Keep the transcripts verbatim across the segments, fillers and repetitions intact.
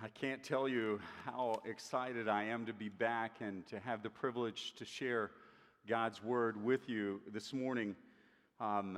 I can't tell you how excited I am to be back and to have the privilege to share God's Word with you this morning. Um,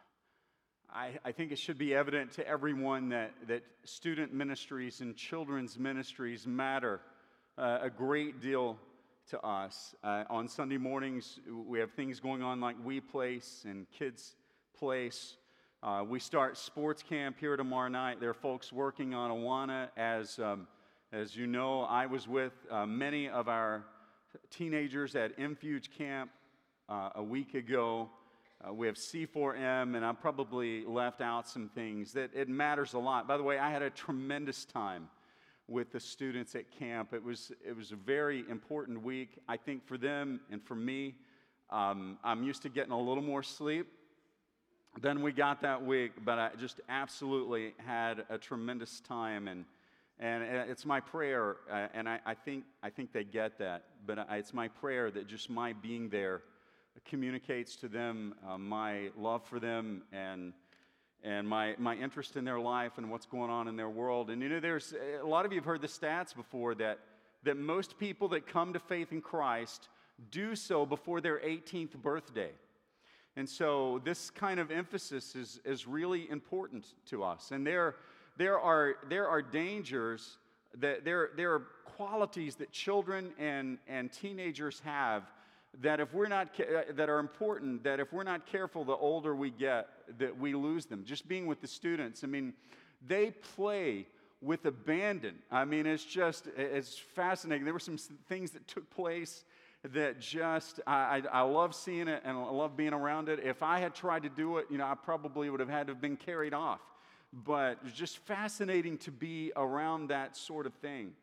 I, I think it should be evident to everyone that, that student ministries and children's ministries matter uh, a great deal to us. Uh, on Sunday mornings, we have things going on like We Place and Kids Place. Uh, we start sports camp here tomorrow night. There are folks working on Awana. As, um, as you know, I was with uh, many of our teenagers at Infuge Camp uh, a week ago. Uh, we have C four M, and I probably left out some things that it matters a lot. By the way, I had a tremendous time with the students at camp. It was, it was a very important week, I think, for them and for me. Um, I'm used to getting a little more sleep than we got that week, but I just absolutely had a tremendous time, and and it's my prayer, uh, and I, I think I think they get that, but I, it's my prayer that just my being there communicates to them uh, my love for them and and my my interest in their life and what's going on in their world. And you know, there's a lot of you have heard the stats before that that most people that come to faith in Christ do so before their eighteenth birthday. And so this kind of emphasis is, is really important to us. And there, there, are, there are dangers, that there, there are qualities that children and, and teenagers have that if we're not that are important, that if we're not careful, the older we get, that we lose them. Just being with the students, I mean, they play with abandon. I mean, it's just, it's fascinating. There were some things that took place that just, I, I, I love seeing it and I love being around it. If I had tried to do it, you know, I probably would have had to have been carried off. But it's just fascinating to be around that sort of thing.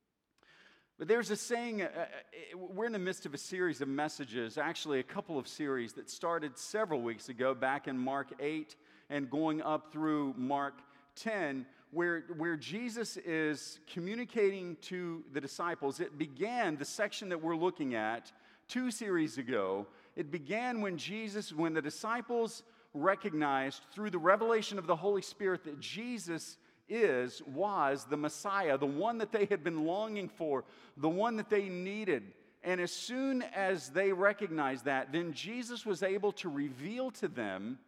But there's a saying, uh, we're in the midst of a series of messages, actually a couple of series that started several weeks ago, back in Mark eight and going up through Mark ten, where, where Jesus is communicating to the disciples. It began, the section that we're looking at, two series ago. It began when Jesus, when the disciples recognized through the revelation of the Holy Spirit that Jesus is, was the Messiah, the one that they had been longing for, the one that they needed. And as soon as they recognized that, then Jesus was able to reveal to them,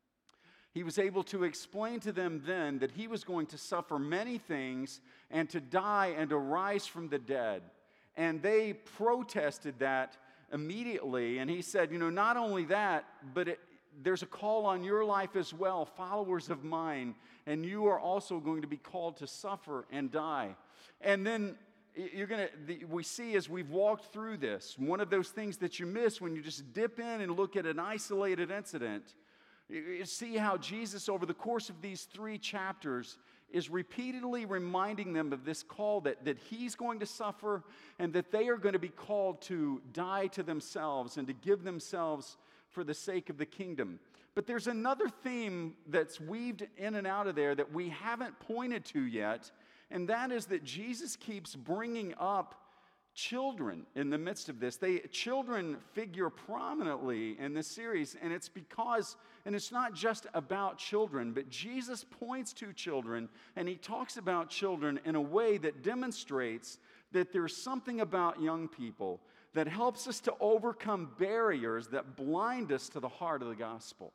He was able to explain to them then that He was going to suffer many things and to die and to rise from the dead. And they protested that immediately. And He said, you know, not only that, but it, there's a call on your life as well, followers of mine, and you are also going to be called to suffer and die. And then you're going to, we see as we've walked through this, one of those things that you miss when you just dip in and look at an isolated incident. You see how Jesus, over the course of these three chapters, is repeatedly reminding them of this call that, that He's going to suffer and that they are going to be called to die to themselves and to give themselves for the sake of the kingdom. But there's another theme that's weaved in and out of there that we haven't pointed to yet, and that is that Jesus keeps bringing up children in the midst of this. They children figure prominently in this series, and it's because, and it's not just about children, but Jesus points to children, and He talks about children in a way that demonstrates that there's something about young people that helps us to overcome barriers that blind us to the heart of the gospel.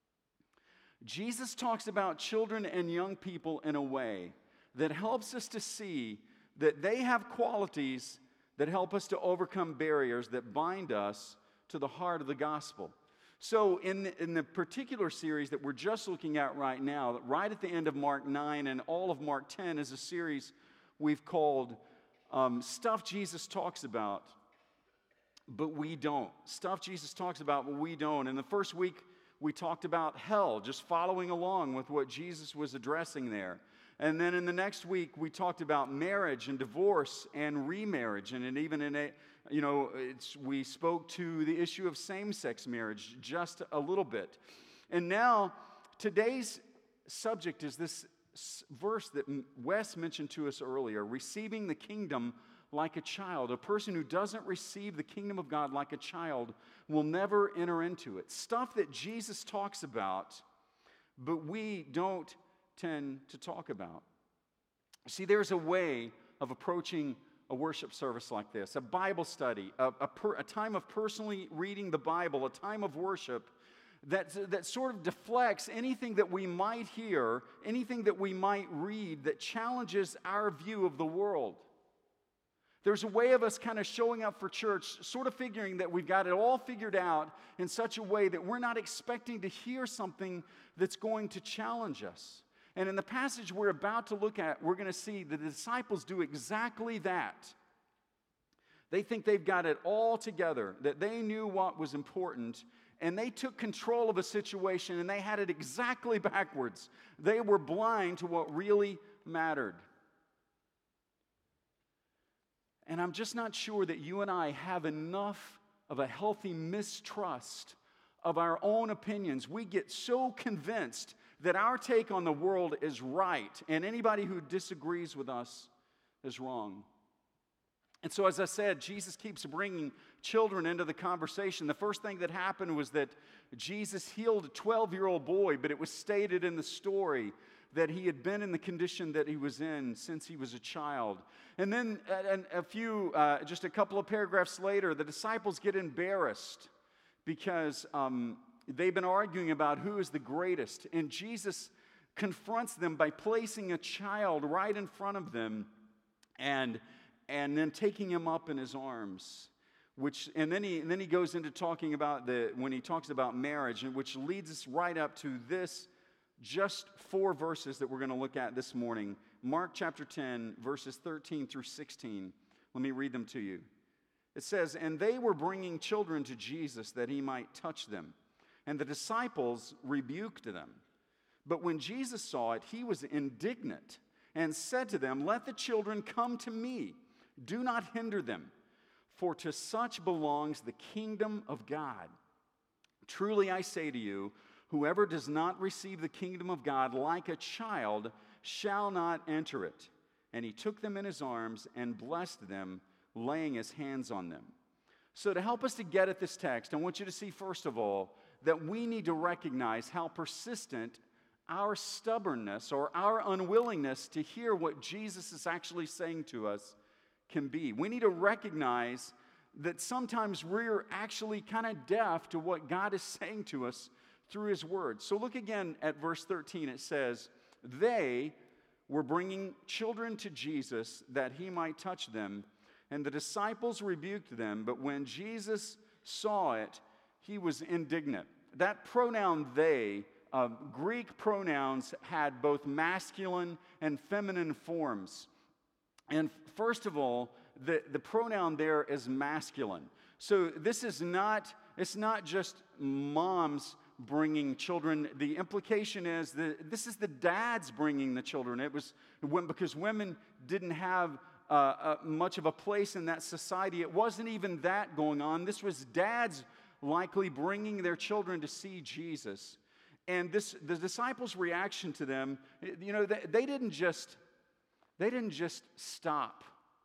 Jesus talks about children and young people in a way that helps us to see that they have qualities that help us to overcome barriers that bind us to the heart of the gospel. So in the, in the particular series that we're just looking at right now, right at the end of Mark nine and all of Mark ten is a series we've called um, Stuff Jesus Talks About, but We Don't. Stuff Jesus talks about, but we don't. In the first week, we talked about hell, just following along with what Jesus was addressing there. And then in the next week, we talked about marriage and divorce and remarriage. And it even in a, you know, it's, we spoke to the issue of same-sex marriage just a little bit. And now, today's subject is this verse that Wes mentioned to us earlier, receiving the kingdom like a child. A person who doesn't receive the kingdom of God like a child will never enter into it. Stuff that Jesus talks about, but we don't tend to talk about. See, there's a way of approaching a worship service like this, a Bible study, a, a, per, a time of personally reading the Bible, a time of worship that, that sort of deflects anything that we might hear, anything that we might read that challenges our view of the world. There's a way of us kind of showing up for church, sort of figuring that we've got it all figured out in such a way that we're not expecting to hear something that's going to challenge us. And in the passage we're about to look at, we're going to see the disciples do exactly that. They think they've got it all together, that they knew what was important, and they took control of a situation and they had it exactly backwards. They were blind to what really mattered. And I'm just not sure that you and I have enough of a healthy mistrust of our own opinions. We get so convinced that our take on the world is right, and anybody who disagrees with us is wrong. And so, as I said, Jesus keeps bringing children into the conversation. The first thing that happened was that Jesus healed a twelve-year-old boy, but it was stated in the story that he had been in the condition that he was in since he was a child. And then a, a few, uh, just a couple of paragraphs later, the disciples get embarrassed because um, they've been arguing about who is the greatest. And Jesus confronts them by placing a child right in front of them and, and then taking him up in his arms. Which, and then he and then he goes into talking about the when he talks about marriage, and which leads us right up to this, just four verses that we're going to look at this morning. Mark chapter ten, verses thirteen through sixteen. Let me read them to you. It says, "And they were bringing children to Jesus that he might touch them. And the disciples rebuked them. But when Jesus saw it, he was indignant and said to them, 'Let the children come to me. Do not hinder them. For to such belongs the kingdom of God. Truly I say to you, whoever does not receive the kingdom of God like a child shall not enter it.' And he took them in his arms and blessed them, laying his hands on them." So to help us to get at this text, I want you to see, first of all, that we need to recognize how persistent our stubbornness or our unwillingness to hear what Jesus is actually saying to us can be. We need to recognize that sometimes we're actually kind of deaf to what God is saying to us through his word. So look again at verse thirteen. It says, "They were bringing children to Jesus that he might touch them, and the disciples rebuked them. But when Jesus saw it, he was indignant." That pronoun "they," uh, Greek pronouns had both masculine and feminine forms. And first of all, the, the pronoun there is masculine. So this is not, it's not just moms bringing children. The implication is that this is the dads bringing the children. It was when, because women didn't have uh, uh, much of a place in that society. It wasn't even that going on. This was dads likely bringing their children to see Jesus. And this, the disciples' reaction to them, you know, they, they didn't just... They didn't just stop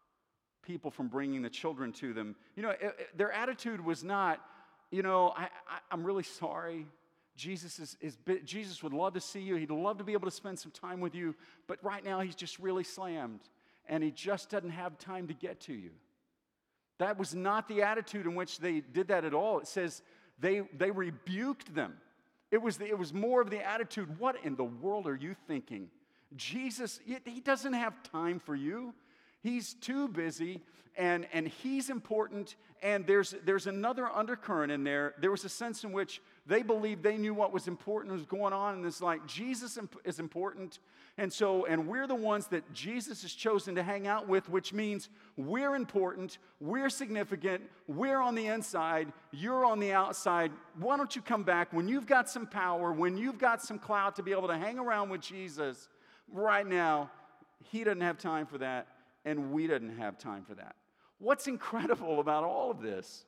people from bringing the children to them. You know, it, it, their attitude was not, you know, I, I, I'm really sorry. Jesus is, is Jesus would love to see you. He'd love to be able to spend some time with you. But right now he's just really slammed. And he just doesn't have time to get to you. That was not the attitude in which they did that at all. It says they, they rebuked them. It was, the, it was more of the attitude, what in the world are you thinking? Jesus, he doesn't have time for you. He's too busy, and, and he's important, and there's, there's another undercurrent in there. There was a sense in which they believed they knew what was important was going on, and it's like, Jesus is important, and so, and we're the ones that Jesus has chosen to hang out with, which means we're important, we're significant, we're on the inside, you're on the outside. Why don't you come back when you've got some power, when you've got some clout to be able to hang around with Jesus? Right now, he doesn't have time for that, and we didn't have time for that. What's incredible about all of this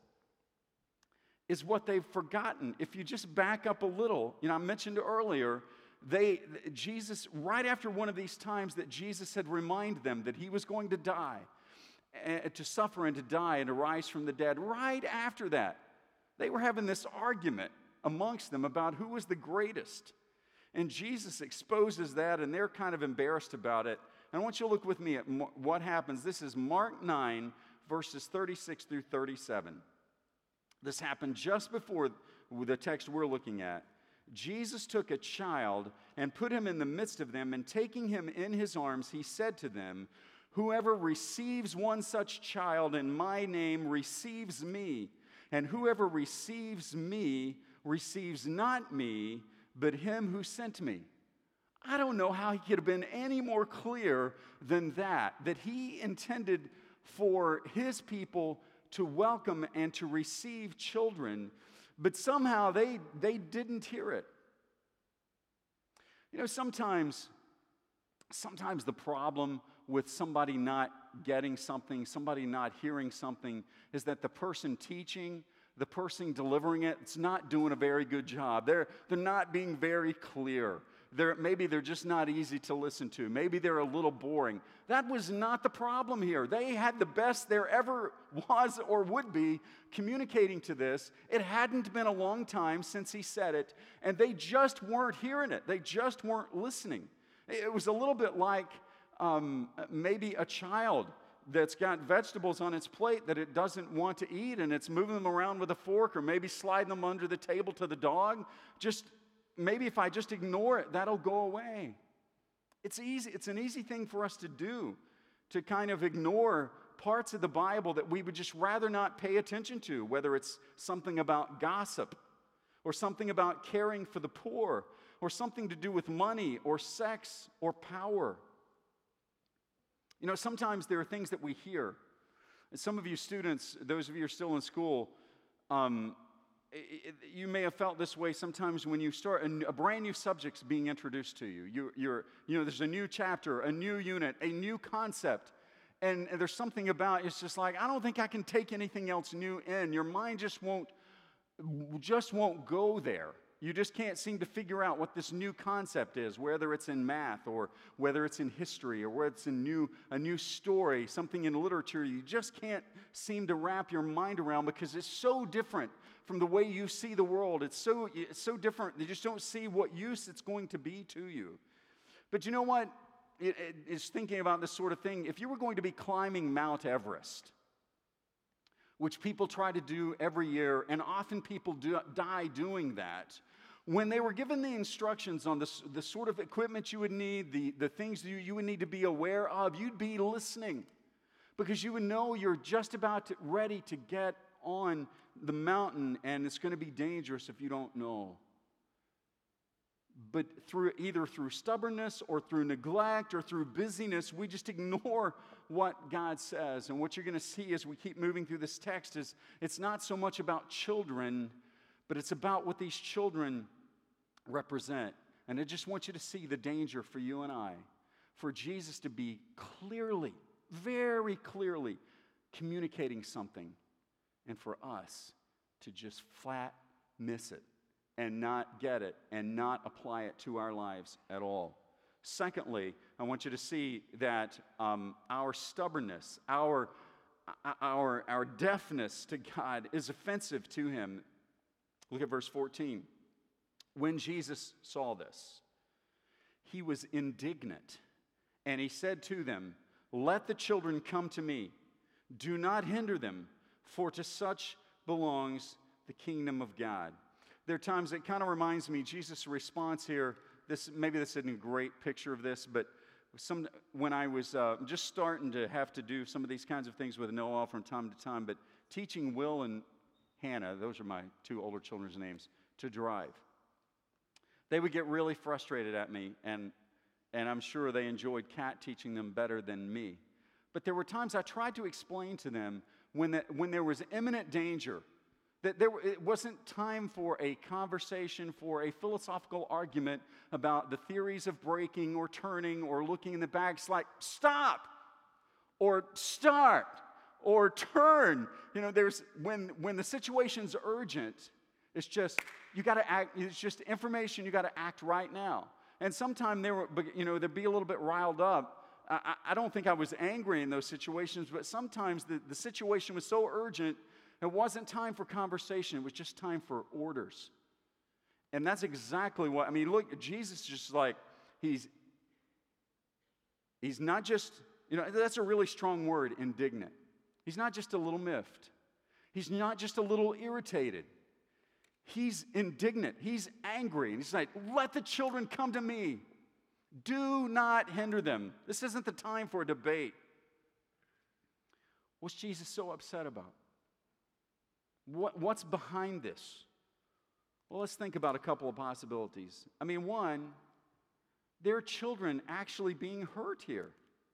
is what they've forgotten. If you just back up a little, you know, I mentioned earlier, they, Jesus, right after one of these times that Jesus had reminded them that he was going to die, uh, to suffer and to die and to rise from the dead, right after that, they were having this argument amongst them about who was the greatest. And Jesus exposes that, and they're kind of embarrassed about it. And I want you to look with me at what happens. This is Mark nine, verses thirty-six through thirty-seven. This happened just before the text we're looking at. Jesus took a child and put him in the midst of them, and taking him in his arms, he said to them, "Whoever receives one such child in my name receives me, and whoever receives me receives not me, but him who sent me." I don't know how he could have been any more clear than that, that he intended for his people to welcome and to receive children, but somehow they, they didn't hear it. You know, sometimes, sometimes the problem with somebody not getting something, somebody not hearing something, is that the person teaching, the person delivering it, it's not doing a very good job. They're, they're not being very clear. They're, maybe they're just not easy to listen to. Maybe they're a little boring. That was not the problem here. They had the best there ever was or would be communicating to this. It hadn't been a long time since he said it, and they just weren't hearing it. They just weren't listening. It was a little bit like um, maybe a child that's got vegetables on its plate that it doesn't want to eat, and it's moving them around with a fork or maybe sliding them under the table to the dog. Just maybe if I just ignore it, that'll go away. It's easy. It's an easy thing for us to do, to kind of ignore parts of the Bible that we would just rather not pay attention to, whether it's something about gossip or something about caring for the poor or something to do with money or sex or power. You know, sometimes there are things that we hear. And some of you students, those of you who are still in school, um, it, it, you may have felt this way sometimes when you start a, a brand new subject's being introduced to you. you. You're, you know, there's a new chapter, a new unit, a new concept, and, and there's something about it's just like, I don't think I can take anything else new in. Your mind just won't, just won't go there. You just can't seem to figure out what this new concept is, whether it's in math or whether it's in history or whether it's in new, a new story, something in literature. You just can't seem to wrap your mind around because it's so different from the way you see the world. It's so, it's so different. You just don't see what use it's going to be to you. But you know what? It, it, it's thinking about this sort of thing. If you were going to be climbing Mount Everest, which people try to do every year, and often people do, die doing that, when they were given the instructions on the, the sort of equipment you would need, the, the things you, you would need to be aware of, you'd be listening because you would know you're just about to, ready to get on the mountain, and it's going to be dangerous if you don't know. But through either through stubbornness or through neglect or through busyness, we just ignore what God says. And what you're going to see as we keep moving through this text is it's not so much about children, but it's about what these children represent. And I just want you to see the danger for you and I, for Jesus to be clearly, very clearly communicating something, and for us to just flat miss it and not get it and not apply it to our lives at all. Secondly, I want you to see that um, our stubbornness, our, our, our deafness to God is offensive to him. Look at verse fourteen. When Jesus saw this, he was indignant, and he said to them, "Let the children come to me. Do not hinder them, for to such belongs the kingdom of God." There are times it kind of reminds me, Jesus' response here, this maybe this isn't a great picture of this, but some when I was uh, just starting to have to do some of these kinds of things with Noah from time to time, but teaching Will and Hannah, those are my two older children's names, to drive. They would get really frustrated at me, and, and I'm sure they enjoyed Kat teaching them better than me. But there were times I tried to explain to them when, the, when there was imminent danger, that there, it wasn't time for a conversation, for a philosophical argument about the theories of braking or turning or looking in the back. It's like, stop, or start, or turn. You know, there's when when the situation's urgent, it's just you got to act. It's just information. You got to act right now. And sometimes they were, you know, they'd be a little bit riled up. I, I don't think I was angry in those situations, but sometimes the, the situation was so urgent, it wasn't time for conversation. It was just time for orders. And that's exactly what I mean. Look, Jesus is just like he's He's not just, you know, that's a really strong word, indignant. He's not just a little miffed. He's not just a little irritated. He's indignant. He's angry. And he's like, let the children come to me. Do not hinder them. This isn't the time for a debate. What's Jesus so upset about? What, what's behind this? Well, let's think about a couple of possibilities. I mean, one, there are children actually being hurt here.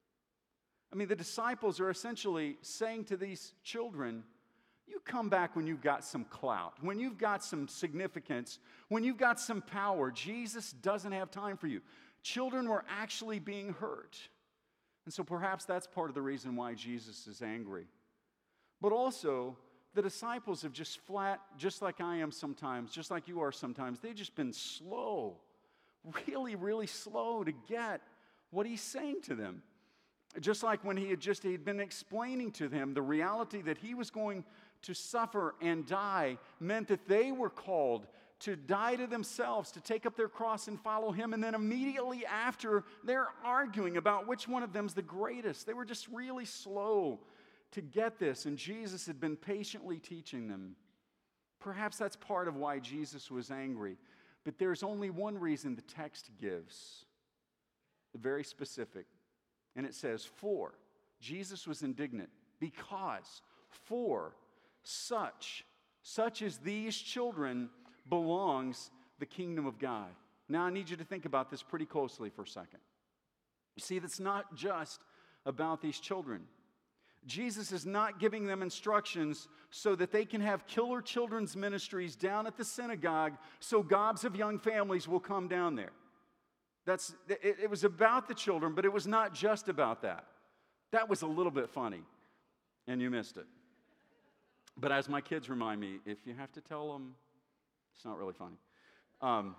I mean, the disciples are essentially saying to these children, you come back when you've got some clout, when you've got some significance, when you've got some power. Jesus doesn't have time for you. Children were actually being hurt. And so perhaps that's part of the reason why Jesus is angry. But also, the disciples have just flat, just like I am sometimes, just like you are sometimes, they've just been slow, really, really slow to get what he's saying to them. Just like when he had just he'd been explaining to them the reality that he was going to suffer and die meant that they were called to die to themselves, to take up their cross and follow him. And then immediately after, they're arguing about which one of them's the greatest. They were just really slow to get this, and Jesus had been patiently teaching them. Perhaps that's part of why Jesus was angry. But there's only one reason the text gives, very specific. And it says, for. Jesus was indignant because for such, such as these children belongs the kingdom of God. Now I need you to think about this pretty closely for a second. You see, that's not just about these children. Jesus is not giving them instructions so that they can have killer children's ministries down at the synagogue so gobs of young families will come down there. That's, it, it was about the children, but it was not just about that. That was a little bit funny, and you missed it. But as my kids remind me, if you have to tell them, it's not really funny. Um,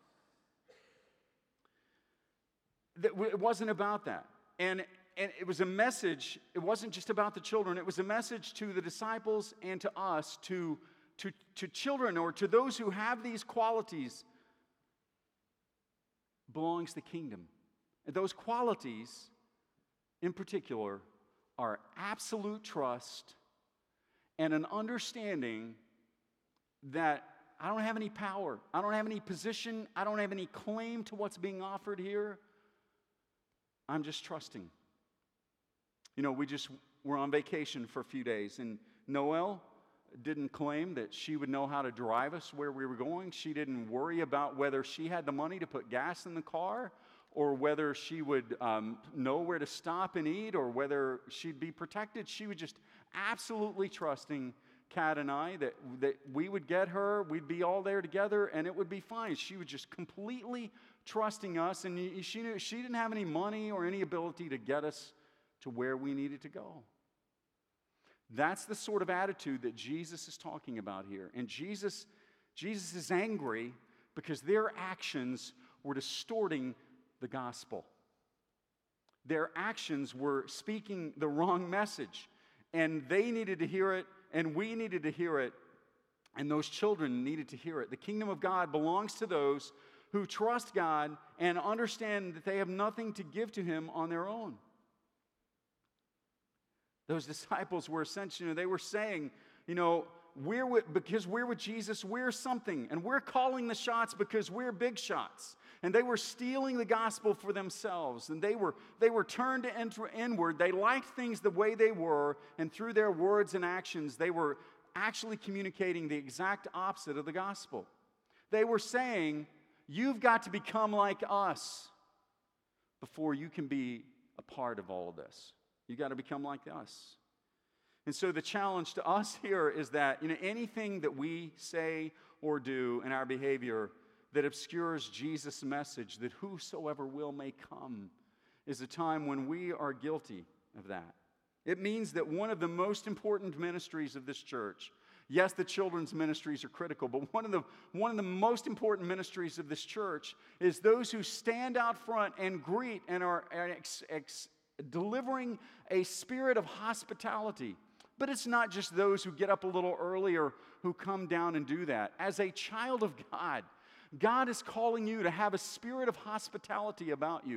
that, it wasn't about that. And, and it was a message, it wasn't just about the children, it was a message to the disciples and to us, to, to, to children or to those who have these qualities. Belongs the kingdom. And those qualities, in particular, are absolute trust and an understanding that I don't have any power, I don't have any position, I don't have any claim to what's being offered here. I'm just trusting. You know, we just were on vacation for a few days, and Noelle didn't claim that she would know how to drive us where we were going. She didn't worry about whether she had the money to put gas in the car or whether she would um, know where to stop and eat or whether she'd be protected. She was just absolutely trusting Kat and I that, that we would get her, we'd be all there together, and it would be fine. She was just completely trusting us, and she knew she didn't have any money or any ability to get us to where we needed to go. That's the sort of attitude that Jesus is talking about here. And Jesus, Jesus is angry because their actions were distorting the gospel. Their actions were speaking the wrong message. And they needed to hear it, and we needed to hear it, and those children needed to hear it. The kingdom of God belongs to those who trust God and understand that they have nothing to give to him on their own. Those disciples were essentially, you know, they were saying, you know, we're with, because we're with Jesus, we're something. And we're calling the shots because we're big shots. And they were stealing the gospel for themselves. And they were, they were turned to enter inward. They liked things the way they were. And through their words and actions, they were actually communicating the exact opposite of the gospel. They were saying, you've got to become like us before you can be a part of all of this. You got to become like us. And so the challenge to us here is that, you know, anything that we say or do in our behavior that obscures Jesus' message that whosoever will may come is a time when we are guilty of that. It means that one of the most important ministries of this church, yes, the children's ministries are critical, but one of the, one of the most important ministries of this church is those who stand out front and greet and are ex, ex, delivering a spirit of hospitality. But it's not just those who get up a little earlier who come down and do that. As a child of God, God is calling you to have a spirit of hospitality about you.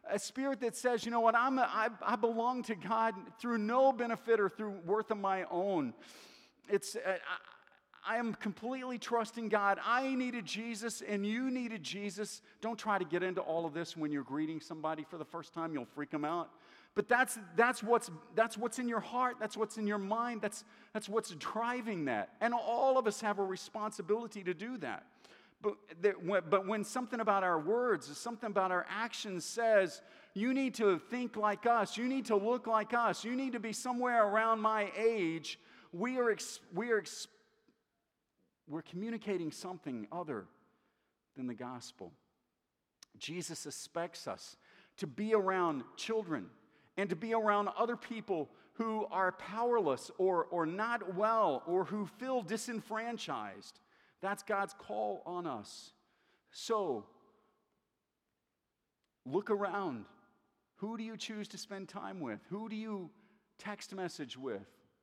A spirit that says, you know what, I'm a, I, I belong to God through no benefit or through worth of my own. It's, uh, I, I am completely trusting God. I needed Jesus and you needed Jesus. Don't try to get into all of this when you're greeting somebody for the first time. You'll freak them out. But that's, that's, what's, that's what's in your heart. That's what's in your mind. That's, that's what's driving that. And all of us have a responsibility to do that. But, that, but when something about our words, something about our actions says, you need to think like us, you need to look like us, you need to be somewhere around my age, we are, ex, we are ex, we're communicating something other than the gospel. Jesus expects us to be around children and to be around other people who are powerless or, or not well or who feel disenfranchised. That's God's call on us. So, look around. Who do you choose to spend time with? Who do you text message with?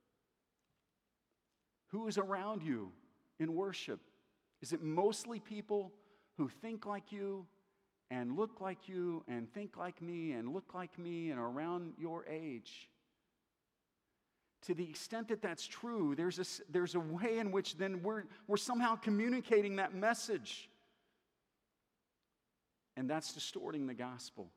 Who is around you in worship? Is it mostly people who think like you and look like you and think like me and look like me and are around your age? To the extent that that's true, there's a, there's a way in which then we're, we're somehow communicating that message. And that's distorting the gospel.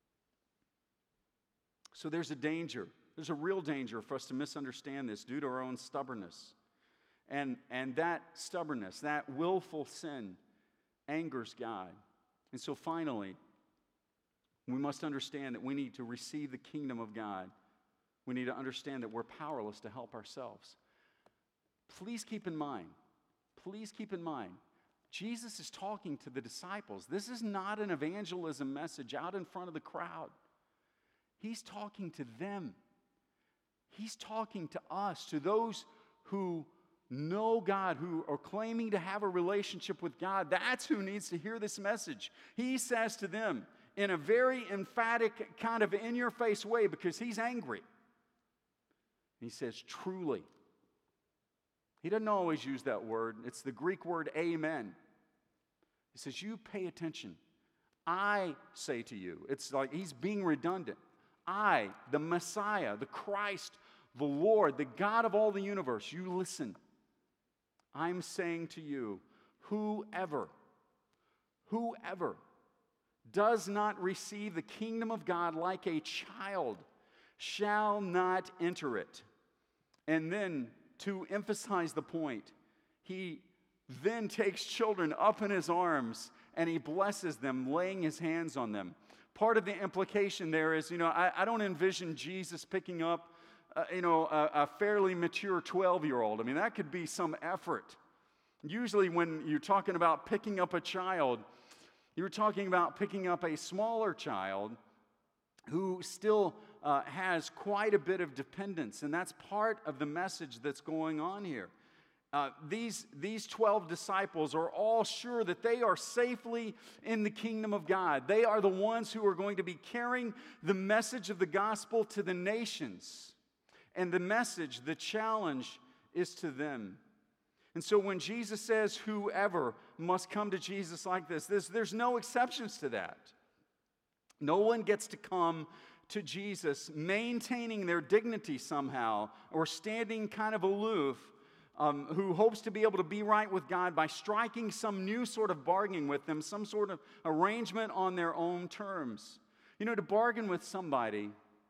So there's a danger. There's a real danger for us to misunderstand this due to our own stubbornness. And, and that stubbornness, that willful sin, angers God. And so finally, we must understand that we need to receive the kingdom of God. We need to understand that we're powerless to help ourselves. Please keep in mind, please keep in mind, Jesus is talking to the disciples. This is not an evangelism message out in front of the crowd. He's talking to them. He's talking to us, to those who know God, who are claiming to have a relationship with God. That's who needs to hear this message. He says to them in a very emphatic, kind of in-your-face way, because he's angry. He says, truly. He doesn't always use that word. It's the Greek word amen. He says, you pay attention. I say to you. It's like he's being redundant. I, the Messiah, the Christ, the Lord, the God of all the universe, you listen. I'm saying to you, whoever, whoever does not receive the kingdom of God like a child shall not enter it. And then, to emphasize the point, he then takes children up in his arms and he blesses them, laying his hands on them. Part of the implication there is, you know, I, I don't envision Jesus picking up, uh, you know, a, a fairly mature twelve-year-old. I mean, that could be some effort. Usually when you're talking about picking up a child, you're talking about picking up a smaller child who still uh, has quite a bit of dependence. And that's part of the message that's going on here. Uh, these, these twelve disciples are all sure that they are safely in the kingdom of God. They are the ones who are going to be carrying the message of the gospel to the nations. And the message, the challenge, is to them. And so when Jesus says whoever must come to Jesus like this, there's, there's no exceptions to that. No one gets to come to Jesus maintaining their dignity somehow or standing kind of aloof, um, who hopes to be able to be right with God by striking some new sort of bargain with them, some sort of arrangement on their own terms. You know, to bargain with somebody,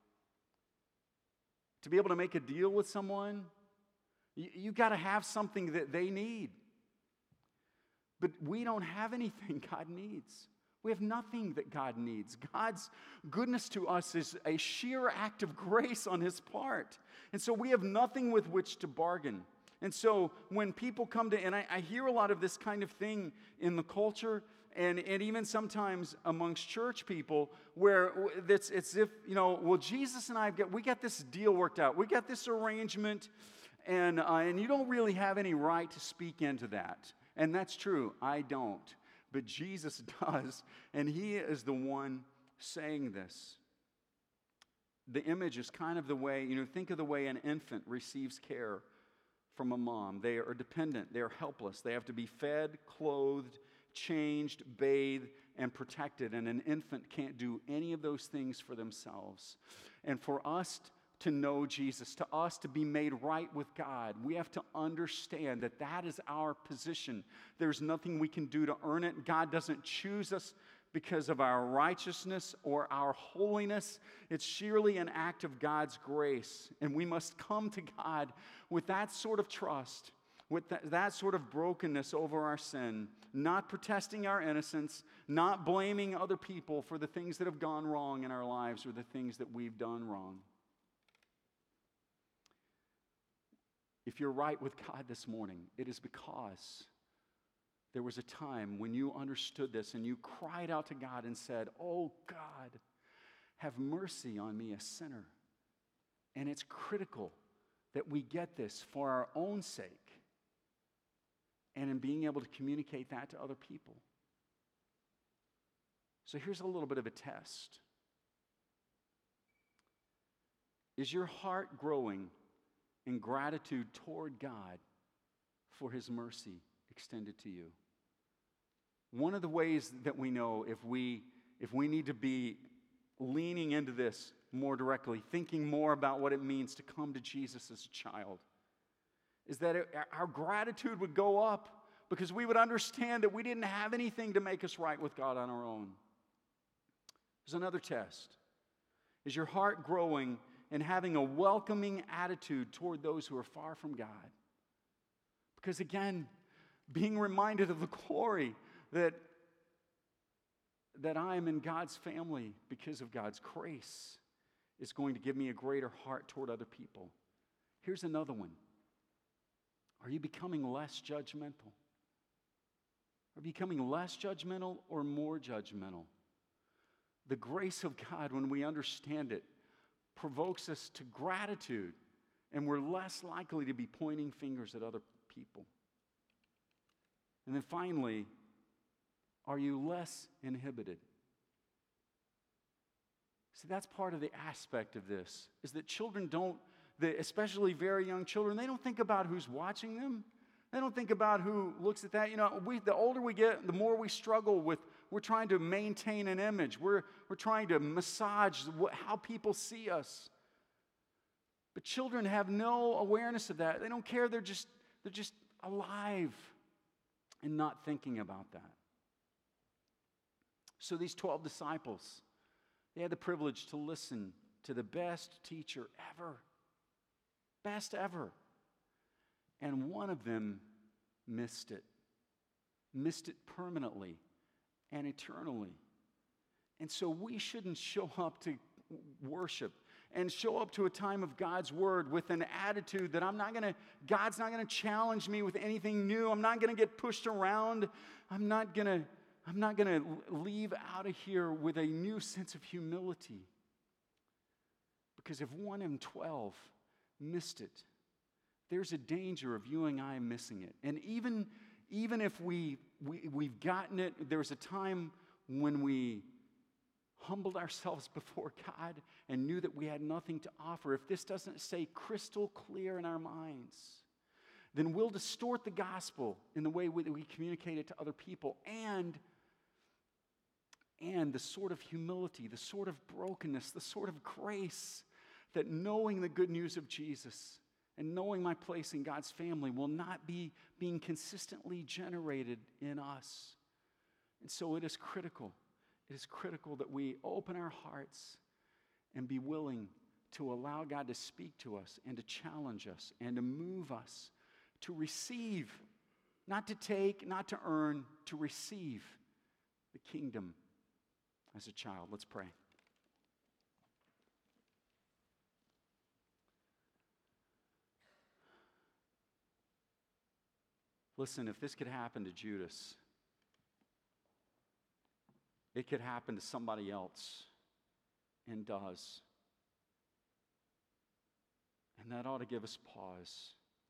to be able to make a deal with someone, you, you've got to have something that they need. But we don't have anything God needs. We have nothing that God needs. God's goodness to us is a sheer act of grace on his part. And so we have nothing with which to bargain. And so when people come to, and I, I hear a lot of this kind of thing in the culture, and, and even sometimes amongst church people, where it's, it's if, you know, well, Jesus and I, have got, we got this deal worked out. We got this arrangement, and, uh, and you don't really have any right to speak into that. And that's true. I don't. But Jesus does, and he is the one saying this. The image is kind of the way, you know, think of the way an infant receives care from a mom. They are dependent. They are helpless. They have to be fed, clothed, changed, bathed. and protected, and an infant can't do any of those things for themselves. And for us to know Jesus, to us to be made right with God, we have to understand that that is our position. There's nothing we can do to earn it. God doesn't choose us because of our righteousness or our holiness. It's sheerly an act of God's grace. And we must come to God with that sort of trust, with that, that sort of brokenness over our sin, not protesting our innocence, not blaming other people for the things that have gone wrong in our lives or the things that we've done wrong. If you're right with God this morning, it is because there was a time when you understood this and you cried out to God and said, "Oh God, have mercy on me, a sinner." And it's critical that we get this for our own sake and in being able to communicate that to other people. So here's a little bit of a test. Is your heart growing in gratitude toward God for His mercy extended to you? One of the ways that we know if we, if we need to be leaning into this more directly, thinking more about what it means to come to Jesus as a child, is that it, our gratitude would go up because we would understand that we didn't have anything to make us right with God on our own. There's another test. Is your heart growing and having a welcoming attitude toward those who are far from God? Because again, being reminded of the glory that, that I am in God's family because of God's grace is going to give me a greater heart toward other people. Here's another one. Are you becoming less judgmental? Are you becoming less judgmental or more judgmental? The grace of God, when we understand it, provokes us to gratitude, and we're less likely to be pointing fingers at other people. And then finally, are you less inhibited? See, that's part of the aspect of this, is that children don't, the, especially very young children, they don't think about who's watching them. They don't think about who looks at that. You know, we, the older we get, the more we struggle with, we're trying to maintain an image. We're, we're trying to massage what, how people see us. But children have no awareness of that. They don't care. They're just, they're just alive and not thinking about that. So these twelve disciples, they had the privilege to listen to the best teacher ever. Best ever. And one of them missed it. Missed it permanently and eternally. And so we shouldn't show up to worship and show up to a time of God's word with an attitude that I'm not going to, God's not going to challenge me with anything new. I'm not going to get pushed around. I'm not going to, I'm not going to leave out of here with a new sense of humility. Because if one in twelve missed it, there's a danger of you and I missing it. And even, even if we, we, we've gotten it, there's a time when we humbled ourselves before God and knew that we had nothing to offer. If this doesn't stay crystal clear in our minds, then we'll distort the gospel in the way we, that we communicate it to other people. And, and the sort of humility, the sort of brokenness, the sort of grace that knowing the good news of Jesus and knowing my place in God's family will not be being consistently generated in us. And so it is critical. It is critical that we open our hearts and be willing to allow God to speak to us and to challenge us and to move us to receive, not to take, not to earn, to receive the kingdom as a child. Let's pray. Listen, if this could happen to Judas, it could happen to somebody else, and does. And that ought to give us pause.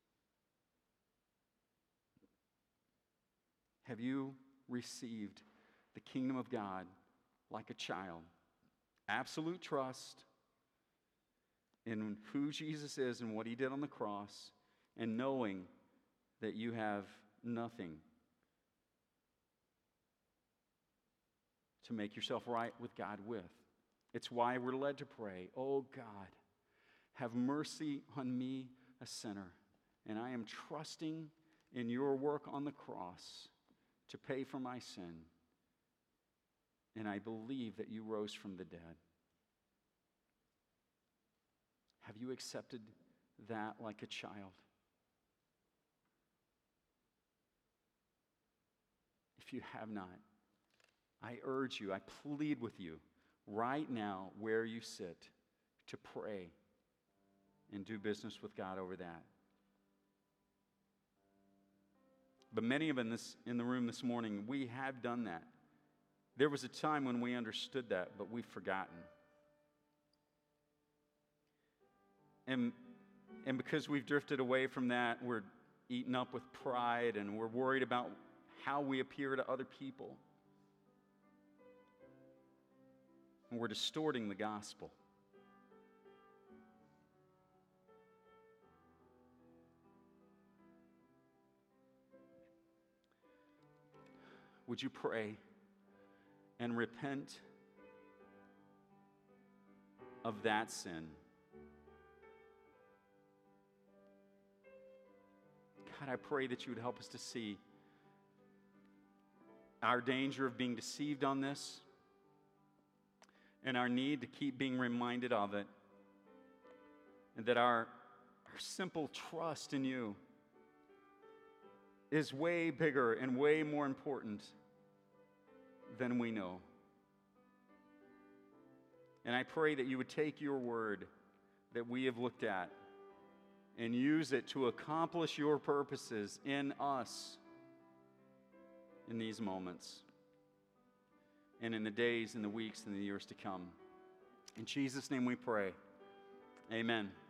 Have you received the kingdom of God like a child? Absolute trust in who Jesus is and what He did on the cross, and knowing that you have nothing to make yourself right with God with. It's why we're led to pray, oh God, have mercy on me, a sinner. And I am trusting in your work on the cross to pay for my sin. And I believe that you rose from the dead. Have you accepted that like a child? If you have not, I urge you, I plead with you right now where you sit to pray and do business with God over that. But many of us in, this, in the room this morning, we have done that. There was a time when we understood that, but we've forgotten. And, and because we've drifted away from that, we're eaten up with pride and we're worried about how we appear to other people. And we're distorting the gospel. Would you pray and repent of that sin? God, I pray that you would help us to see our danger of being deceived on this and our need to keep being reminded of it, and that our, our simple trust in you is way bigger and way more important than we know. And I pray that you would take your word that we have looked at and use it to accomplish your purposes in us in these moments and in the days and the weeks and the years to come. In Jesus' name we pray. Amen.